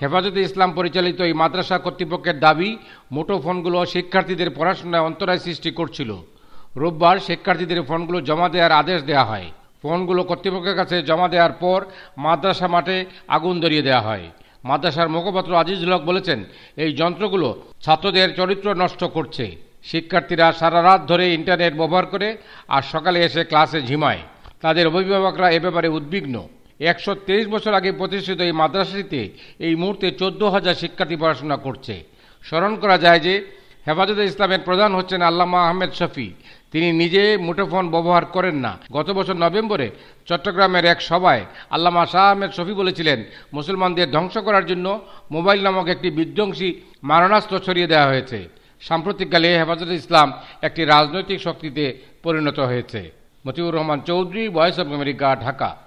হেফাজতে ইসলাম পরিচালিত এই মাদ্রাসা কর্তৃপক্ষের দাবি, মুঠোফোনগুলো শিক্ষার্থীদের পড়াশোনায় অন্তরায় সৃষ্টি করছিল। রোববার শিক্ষার্থীদের ফোনগুলো জমা দেওয়ার আদেশ দেওয়া হয়। ফোনগুলো কর্তৃপক্ষের কাছে জমা দেওয়ার পর মাদ্রাসা মাঠে আগুন ধরিয়ে দেওয়া হয়। মাদ্রাসার মুখপাত্র আজিজুল হক বলেছেন, এই যন্ত্রগুলো ছাত্রদের চরিত্র নষ্ট করছে। শিক্ষার্থীরা সারা রাত ধরে ইন্টারনেট ব্যবহার করে আর সকালে এসে ক্লাসে ঝিমায়। তাদের অভিভাবকরা এ ব্যাপারে উদ্বিগ্ন। 130 বছর আগে প্রতিষ্ঠিত এই মাদ্রাসাটিতে এই মুহূর্তে 14,000 শিক্ষার্থী পড়াশোনা করছে। স্মরণ করা যায় যে হেফাজতে ইসলামের প্রধান হচ্ছেন আল্লামা আহমেদ শফি। তিনি নিজে মুঠোফোন ব্যবহার করেন না। গত বছর নভেম্বরে চট্টগ্রামের এক সভায় আল্লামা শাহ আহমেদ শফি বলেছিলেন, মুসলমানদের ধ্বংস করার জন্য মোবাইল নামক একটি বিধ্বংসী মারণাস্ত্র ছড়িয়ে দেওয়া হয়েছে। সাম্প্রতিককালে হেফাজতে ইসলাম একটি রাজনৈতিক শক্তিতে পরিণত হয়েছে। Motiur Rahman Chowdhury, voice of America, Dhaka.